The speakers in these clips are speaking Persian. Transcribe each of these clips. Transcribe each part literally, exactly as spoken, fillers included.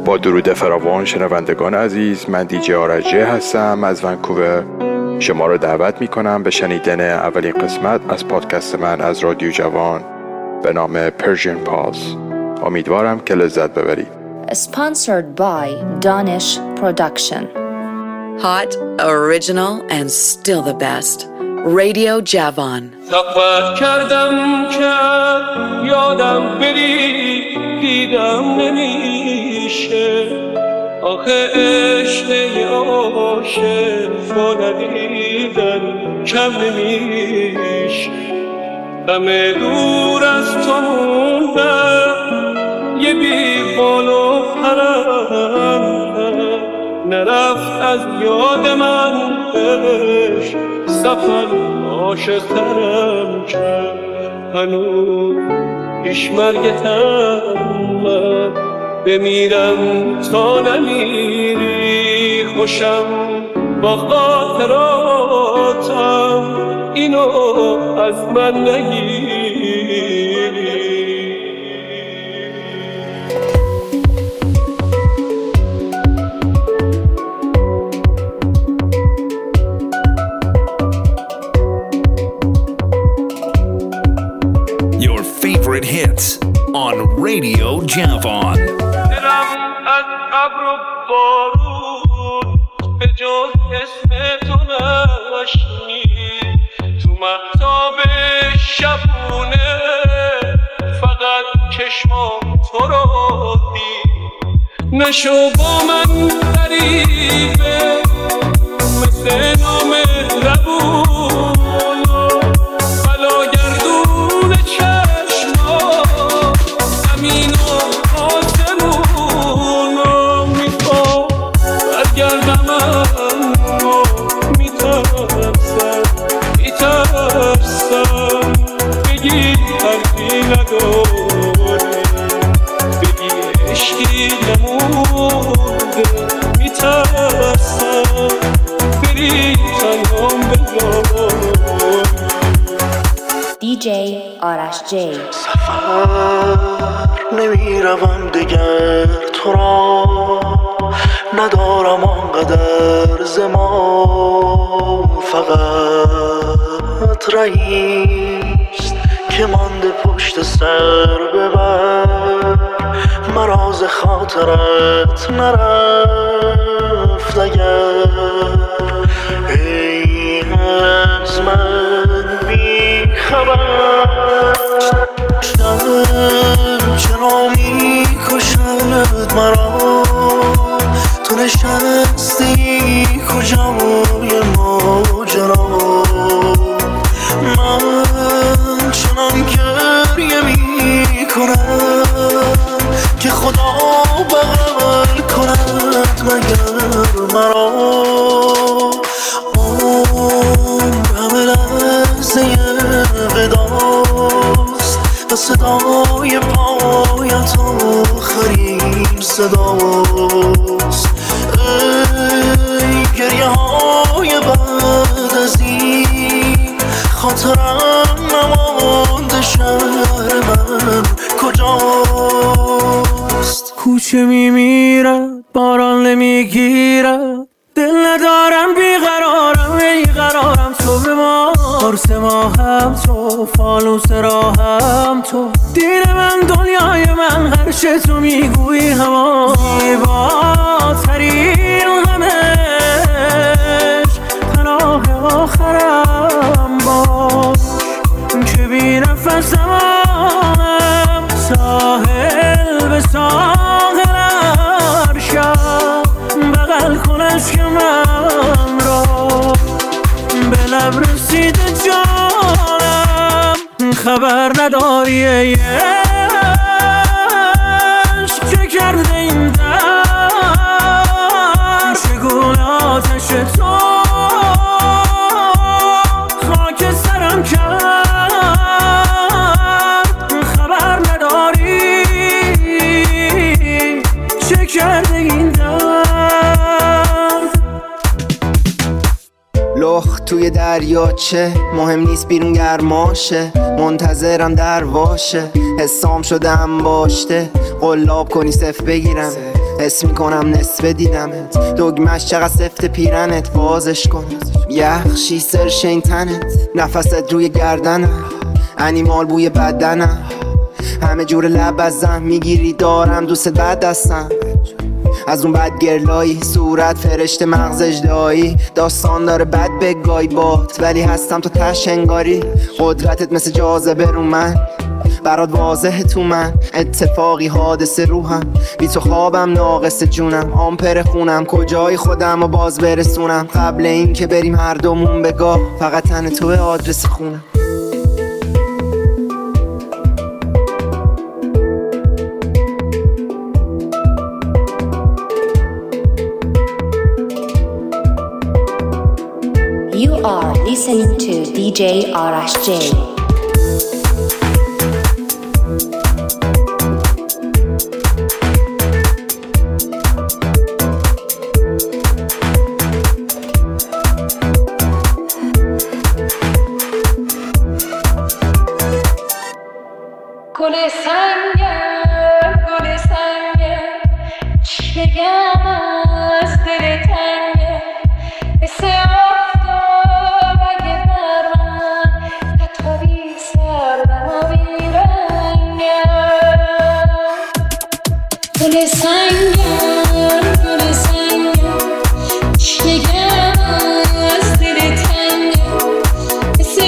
با درود فراوان شنوندگان عزیز، من دیجی آرش هستم از ونکوور. شما رو دعوت میکنم به شنیدن اولین قسمت از پادکست من از رادیو جوان به نام Persian Pulse. امیدوارم که لذت ببرید. Sponsored by Danish Production. Hot, original and still the best. Radio Javan. سفر کردم کرد یادم بری دیدم نمیشه آخه عشق عاشق با ندیدن کم نمیشه غم دور از تو موندم یه بی بال و پرم نرفت از یاد من عشق سفر عاشق ترم کرد هنوز پیش مرگتم من بمیرم تا نمیری خوشم با خاطراتم اینو از من نگیری. Your favorite hits on Radio Javan. دلم از ابر و بارون به جز اسم تو نشنید تو مهتاب شبونه فقط چشمام تو رو دید نشو با من غریبه مثل نامهربون بلا گردون چشمام زمین و آسمون میخوام برگردم اما میترسم میترسم بگی حرفی نداری بگی عشقی نمونده میترسم بری تنهام بذاری. دی جی آرش جی. سفر نمیروم دیگر تو را ندارم آنقدر زمان فقط رئیست که مانده پشت سر ببر مراز خاطرت نرفت اگر ای از من بی خبر شب چرا می کشند مرا تو نشستی کجای ماجرا من چنان گریه می کنم که خدا بغل کند مگر مرا عمرم لحظه وداست و صدای پایت آخرین صداست ای گریه های بعد از این خاطرم نمانده شهر من کجاست کوچه میمیرم باران نمیگیرم دل ندارم بیقرارم بیقرارم تو به ما قرص ما هم تو فانوس راهم تو دین من دنیای من هر چه تو میگویی همان زیباترین غمش پناه آخرم باش که بی نفسم ساحل به ساحل ارشم بغل کنش که من را به لب رسیده جانم خبر نداری ای عشق که کرده این در چگونه آتش تو خاک سرم کرد خبر نداری چه کرده این درد. لخ توی دریاچه مهم نیست بیرون گرماشه منتظرم در واشه حسام شدم باشته قلاب کنی صف بگیرم حس میکنم نصف دیدمت، دگمش چقدر سفت پیرنت، بازش کن یخشی سرش این تنت، نفست روی گردنم، انیمال بوی بدنم، همه جور لب از زن میگیری، دارم دوست بد دستم، از اون بد گرلایی، صورت فرشته مغز اجدایی، داستان داره بد بگای بات، ولی هستم تو تش انگاری، قدرتت مثل جاذبه رو من، برات واضحه تو من، اتفاقی حادثه روحم، بی تو خوابم ناقص جونم، آمپر خونم، کجای خودم و باز برسونم، قبل این که بریم هر دومون بگاه، فقط تن توه آدرس خونم. You are listening to دی جی آرش جی. گل سنگم گل سنگم چی بگم از دل تنگم، مثل آفتاب اگه بر من نتابی سردم و بیرنگم. گل سنگم گل سنگم چی بگم از دل تنگم، مثل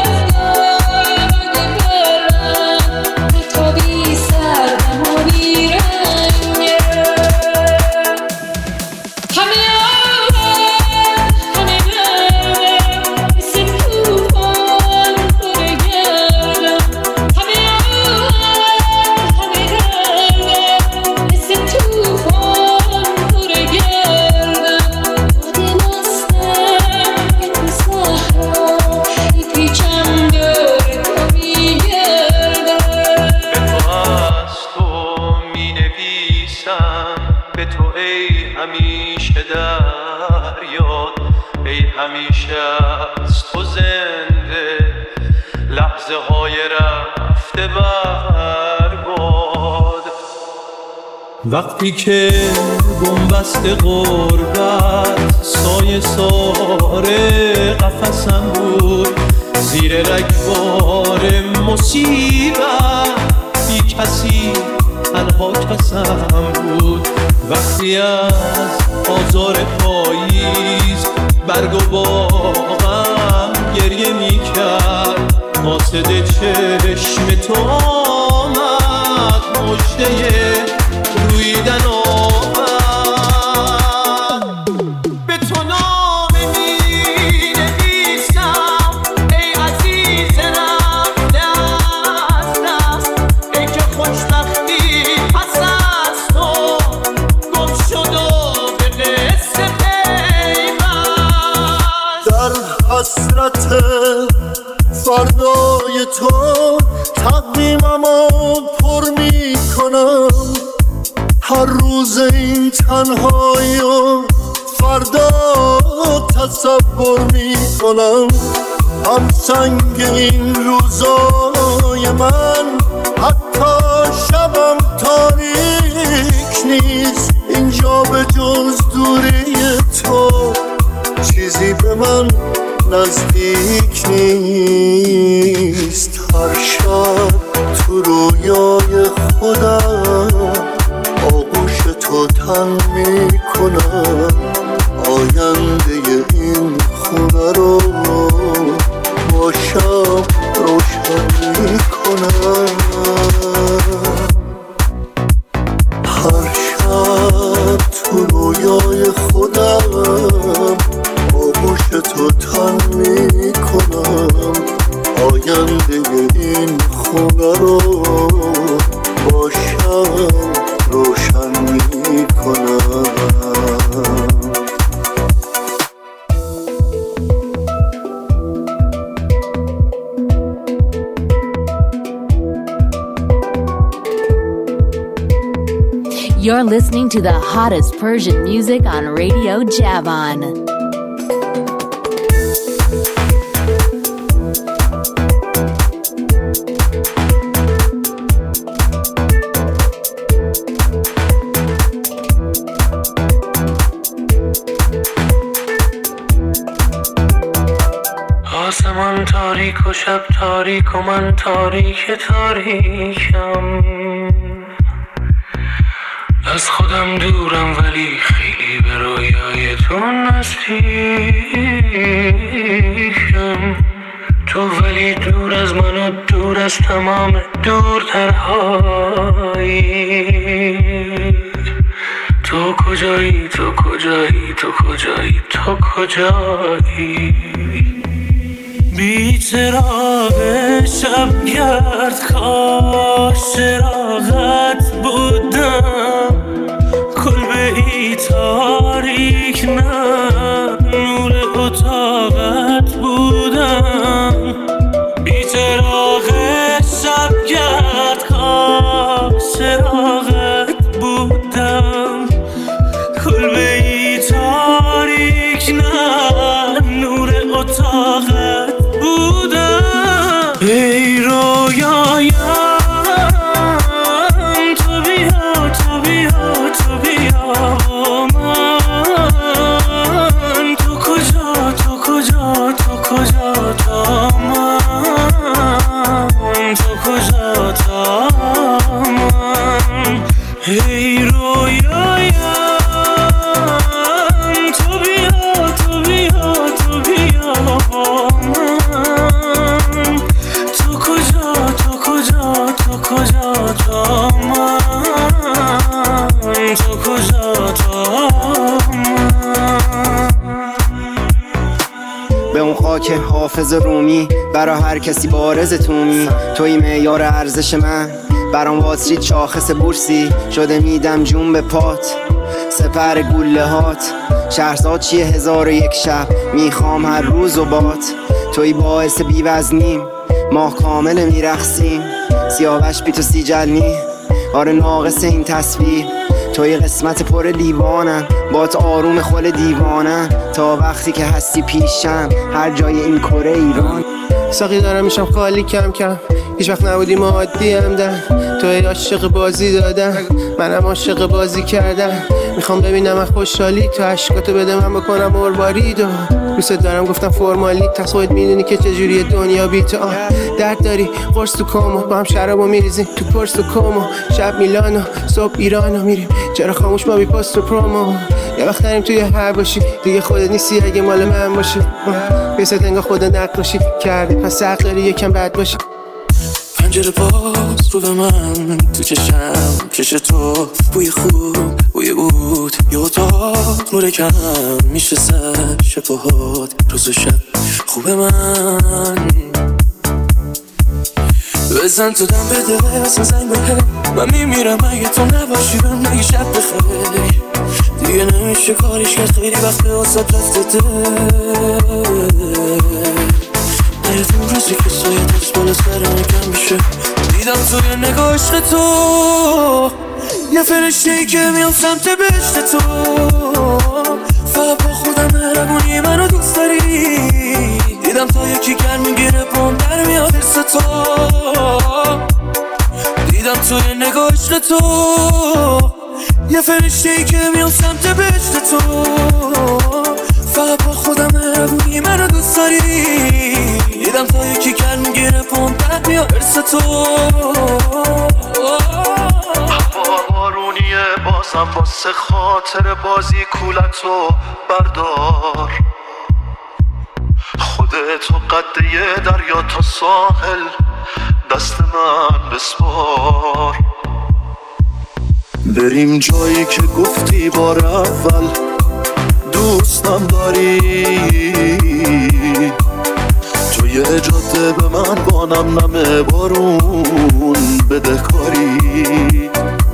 وقتی که بنبست غربت سایه ساره قفسم بود، زیر رگبار مصیبت بی کسی تنها کسم بود، وقتی از آزار پاییز برگ و باغم گریه می کرد، قاصد چشم تو آمد مژده رویدن آمد. به تو نامه می نویسم ای عزیز رفته از دست، ای که خوشبختی پس از تو گم شد و به قصه پیوست. در حسرت فردای تو تقویممو پر می کنم، هر روز این تنهایی و فردا تصور می کنم، هم سنگ این روزای من حتی شبم تاریک نیست، اینجا به جز دوری تو چیزی به من نزدیک نیست. هر شب تو رویای خودم آغوش تو تن می کنم، آینده این خونه رو با شب روشن می کنم. هر شب تو رویای خودم آغوش تو تن می کنم، آینده این خونه رو با شب روشن می کنم. You're listening to the hottest Persian music on Radio Javan. آسمان تاریک و شب تاریک و من تاریک تاریکم، از خودم دورم ولی خیلی به رویای تو نزدیکم. تو ولی دور از من و دور از تمام دورترهایی. تو کجایی تو کجایی تو کجایی تو کجایی؟ بی چراغ شب گرد کاش چراغت بودم، کلبه ای تاریک نه نور اتاقت بودم. بی چراغ شب گرد کاش چراغت بودم، کلبه ای تاریک نه نور اتاقت بودم. ای رویایم تو بیا تو بیا تو بیا با من، تو کجا تو کجا تو کجا تا من، تو کجا تا من. ای رویایم تو بیا تو بیا تو بیا با من، تو کجا تو کجا تو کجا تا من، تو کجا تا من. به اون خاک حافظ رومی برا هر کسی بارز تومی، توی معیار ارزش من برام واسرید شاخص بورسی شده میدم جون به پات. سپر گوله هات شهرزاد چیه هزار و یک شب میخوام هر روز و بات. توی باعث بیوزنیم ماه کامل میرخسیم، سیاوش بی تو سیجلنی آره ناقص این تصویر. توی قسمت پر دیوانم بات آروم خل دیوانم، تا وقتی که هستی پیشم هر جای این کره ایران. ساقی دارم میشم خالی کم کم، هیچ وقت نبودی ما عادی همدن. توی عاشق بازی دادن منم عاشق بازی کردن، میخوام ببینم از خوشحالی تو عشقاتو بده من بکنم مروارید. و دوست دارم گفتم فرمالی تس خودت میدونی که چجوریه دنیا بی تو. درد داری قرص تو کامو با هم شرابو میریزیم تو پرس تو کامو، شب میلانو صبح ایرانو میریم چرا خاموش ما بی پست و پرومو. یه وقت داریم توی هر باشی دیگه خودت نیستی اگه مال من باشی، بیست انگاه خودت نقاشی کردی پس حق داری یکم بد باشی. پنجره باز رو به من تو چشم کش تو، بوی خوب بوی بود یه اتاق نور کم میشه سر شبهات روز و شب خوب من. بزن تو دم بده بزن زنگ بده من میمیرم اگه تو نباشی بهم نگی شب بخیر. دیگه نمیشه کاریش کرد خیلی وقت آساب رفته ده. نیدون روزی که سایه دست بالا سرم کم میشه، دیدم توی نگاه عشق تو یه فرشته‌ای که میام سمت بهشت تو. فقط با خودم مهربونی منو دوست داری، دیدم تا یکی گر میگیره پام در میاد حس تو. دیدم توی نگاه عشق تو یه فرشته‌ای که میام سمت بهشت تو. فقط با خودم مهربونی منو دوست داری، دیدم تا یکی گر میگیره پام در میاد حس تو. بارونیه بازم واسه خاطر بازی کولتو بردار، خودتو قد یه دریا تا ساحل دست من بسپار. بریم جایی که گفتی بار اول دوستم داری، تو یه جاده به من بانم نمه بارون بده کاری.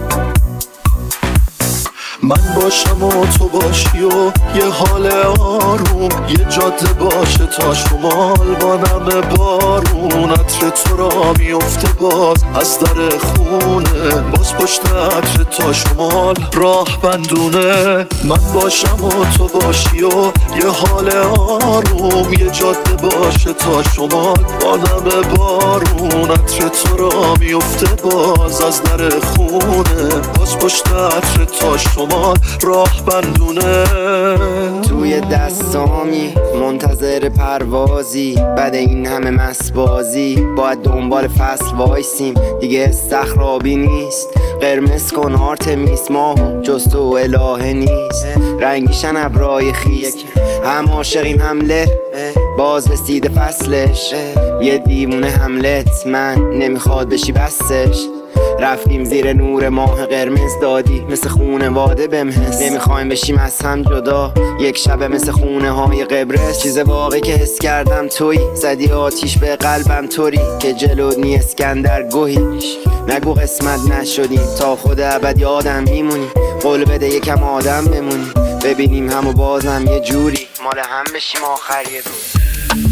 من باشم و تو باشی و یه حال آروم، یه جاده باشه تا شمال با نم بارون. عطر تو را میفته باز از در خونه، باز پشت عطر تا شمال راه بندونه. من باشم و تو باشی و یه حال آروم، یه جاده باشه تا شمال با نم بارون. عطر تو را میفته باز از در خونه، باز پشت عطر تا شمال شمال راه بندونه. توی دستامی منتظر پروازی، بعد این همه مسبازی باید دنبال فصل وایسیم. دیگه استخرابی نیست، قرمز کن آرتمیس، ماهو جز تو الهه نیست. رنگیشن ابرای خیس، هم عاشقیم حمله باز رسیده فصلش. یه دیوونه حملت من نمیخواد بشی بسش. رفتیم زیر نور ماه قرمز دادی مثل خونه واده بمحس. نمیخوایم بشیم از هم جدا یک شبه مثل خونه های قبرس. چیز واقعی که حس کردم توی زدی آتیش به قلبم طوری که جلو نی اسکندر گوهی. نگو قسمت نشدیم تا خود ابد یادم میمونی. قول بده یکم آدم بمونی ببینیم همو بازم یه جوری مال هم بشیم آخر یه روز.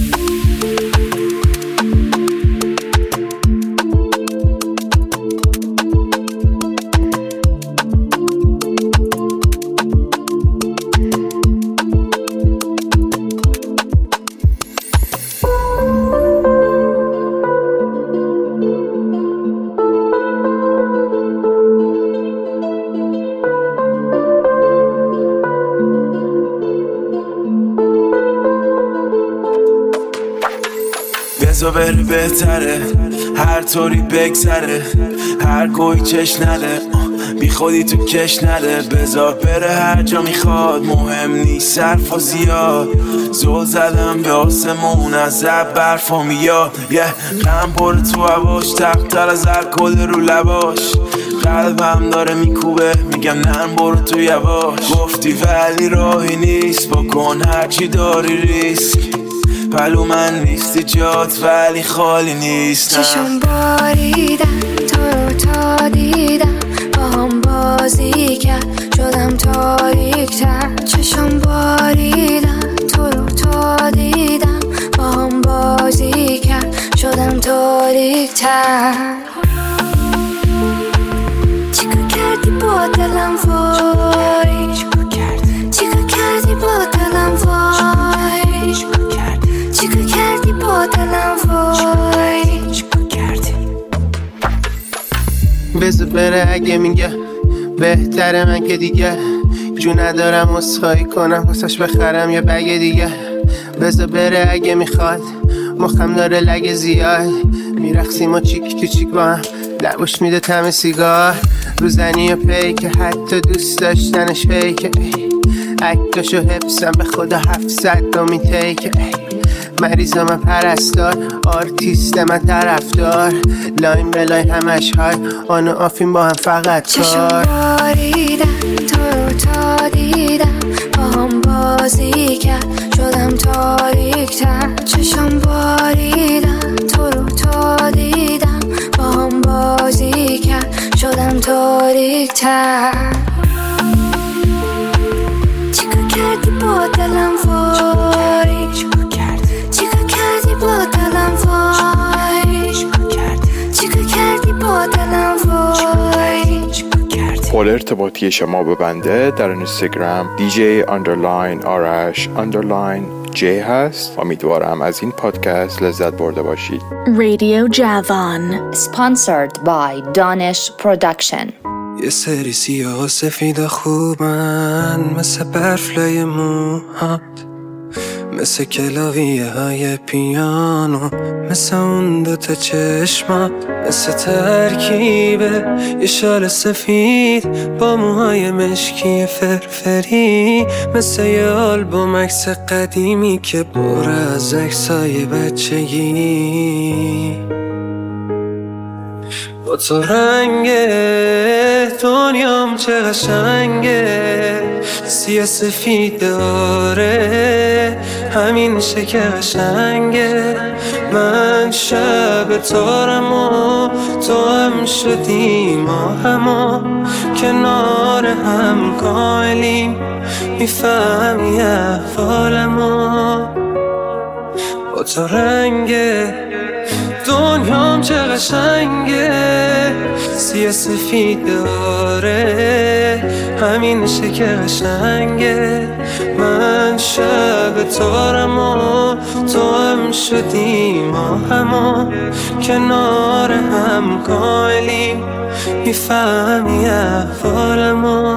بذار بره بهتره هر طوری بگذره، هر گوی چش نده بی خودی تو کش نده. بذار بره هر جا میخواد مهم نیست صرف و زیاد. زل زدم به آسمون از زب برفا میاد. یه غم پره تو هواش تقتر از الکل رو لباش. قلبم داره میکوبه میگم نرم برو تو یواش. گفتی ولی راهی نیست بکن هرچی داری ریسک. پلو من نیستی جات ولی خالی نیست. چشم باریدم تو رو تا دیدم با هم بازی کرد شدم تاریک‌تر. چشم باریدم تو رو تا دیدم با هم بازی کرد شدم تاریک‌تر. چیکار کردی با دلم وای، چیکار کردی با دلم وای، چیکار کردی با دلم وای، چیکار کردی. بذار بره اگه میگه بهتره من که دیگه جو ندارم اسخایی کنم واسش بخرم یه بگ دیگه. بذار بره اگه میخواد مخم داره لگه زیاد. میرقصیم و چیک تو چیک با هم لبوش میده تم سیگار. روزنی و پیکه حتی دوست داشتنش فیکه. اکتاشو حفظم به خدا هفتصد تا میتیکه. مریضا من پرستار آرتیست من طرفدار. لاین به لاین همش های آن و آفیم با هم فقط کار. چشم باریدم تو رو تا دیدم با هم بازی کرد شدم تاریک‌تر. چشم باریدم تو رو تا دیدم با هم بازی کرد شدم تاریک‌تر. چیکار کردی با دلم وای، چیکار کردی با دلم وای، چیکار کردی با دلم وای. حول ارتباطی شما به بنده در اینستاگرام دی جی underline آرش underline جی هست. امیدوارم از این پادکست لذت برده باشید. Radio Javan. Sponsored by Danish Production. یه سری سیاه و سفید خوبن مثل برفلای موهات، مثل کلاویه های پیانو، مثل اون دوتا چشمات، مثل ترکیبه یه شال سفید با موهای مشکی فرفری، مثل یه آلبوم عکس قدیمی که پر از عکسای بچگی. با تو رنگ دنیام چه قشنگه، سیاه سفید داره همینشه که قشنگه. من شب تارم و تو هم شدی ما هما، کنار هم کاملیم میفهمی احوالمو. با تو رنگ دنیام چه قشنگه، سیاه سفید داره همینشه که قشنگه. من شب تارم و تو هم شدی ما هما، کنار هم کاملیم میفهمی احوالمو.